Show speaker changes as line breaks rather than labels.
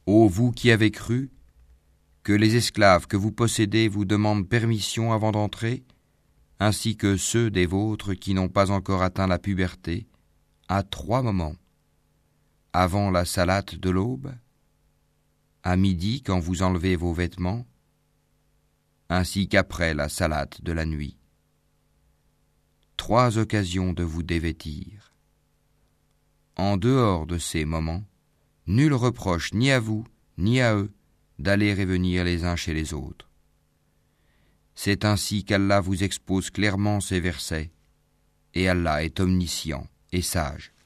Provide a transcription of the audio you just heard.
Ô vous qui avez cru, que les esclaves que vous possédez vous demandent permission avant d'entrer, ainsi que ceux des vôtres qui n'ont pas encore atteint la puberté, à 3 moments. Avant la salate de l'aube, à midi quand vous enlevez vos vêtements, ainsi qu'après la salate de la nuit. 3 occasions de vous dévêtir. En dehors de ces moments, nul reproche ni à vous, ni à eux, d'aller et venir les uns chez les autres. C'est ainsi qu'Allah vous expose clairement ces versets, et Allah est omniscient et sage.